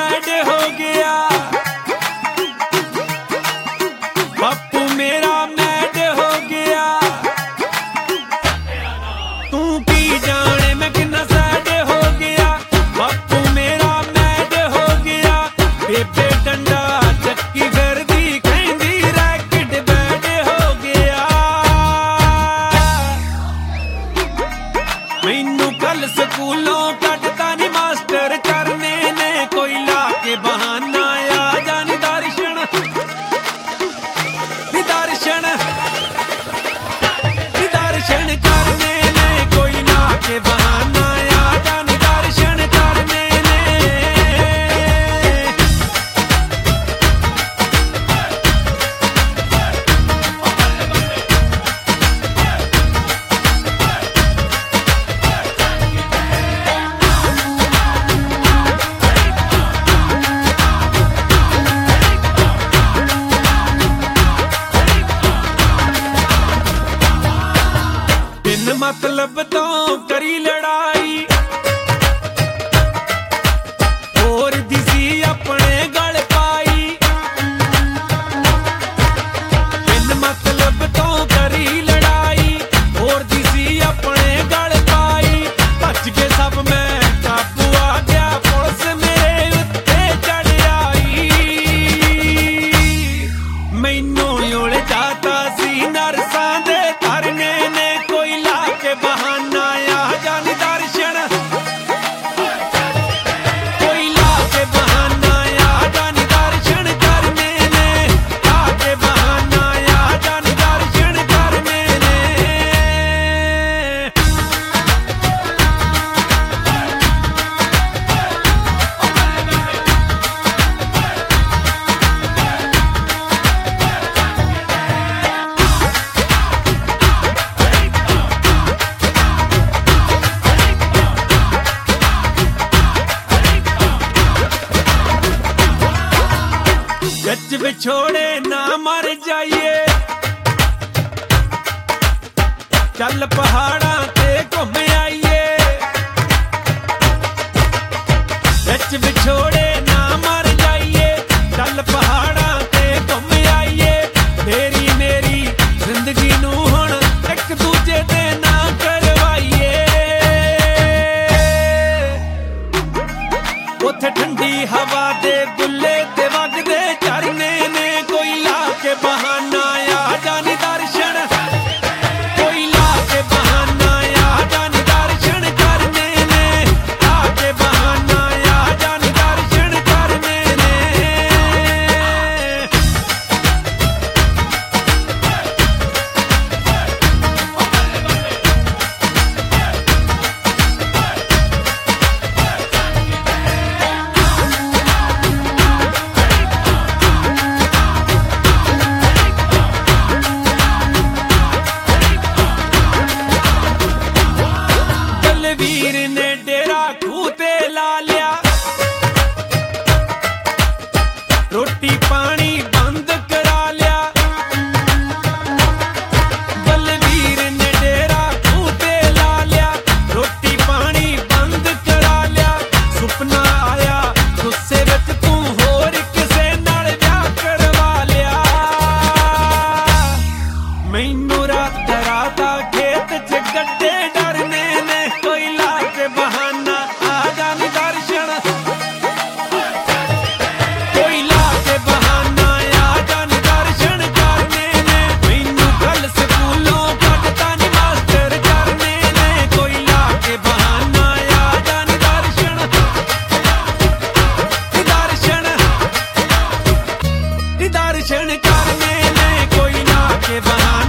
Bad हो गया, बापू मेरा मैड हो गया। तू की जाने मैं कितना सैड हो गया, बापू मेरा मैड हो गया। बेबे डंडा चक्की फिर दी कहंदी रैकेट बैड हो गया। मैनू कल स्कूलों कटता नी मास्टर करने ने, कोई ला के बहाना आ जा निदर्शन निदर्शन निदर्शन करने ने, कोई ला के बहाना आ जा निदर्शन करने ने। बिन मतलब तो करी लड़ाई, और दिसी अपने गल पाई। बिन मतलब तो करी लड़ाई, और दिसी अपने गल पाई। भज के सब मैं काबू आ गया, पुलिस मेरे उत्ते चढ़ आई। मैनू उलझाता सी नरसां दे धरने ने, कोई ला के बहाना आ जा निदर्शन, कोई ला के बहाना आ जा निदर्शन करने ने, ला के बहाना आ जा निदर्शन करने ने। गज बिछोड़े ना मर जाइए, चल पहाड़ा ते घूम आइए। गज बिछोड़े ना मर जाइए, चल पहाड़ा ते घूम आइए। तेरी मेरी जिंदगी नू हुण एक दूजे दे ना करवाइए। उथे ठंडी हवा दे बुल्ले ते वगदे झरने ने, कोई ला के बहाना आ जा निदर्शन, कोई ला के बहाना आ जा निदर्शन करने ने, ला के बहाना आ जा निदर्शन करने ने। बलवीर ने डेरा खूह ते ला लिया, रोटी पानी बंद करा लिया। बलवीर ने डेरा खूह ते ला लिया, रोटी पानी बंद करा लिया। सुपना आया गुस्से विच तू होर किसे नाल विआह करवा लिया। मैनू रात राता खेत च गड्डे डरने ने, कोई ला के बहाना आ जा निदर्शन, कोई ला के बहाना आ जा निदर्शन करने ने। मैनू कल स्कूलों कटता नी मास्टर करने ने, कोई ला के बहाना आ जा निदर्शन निदर्शन निदर्शन करने ने, कोई ला के बहाना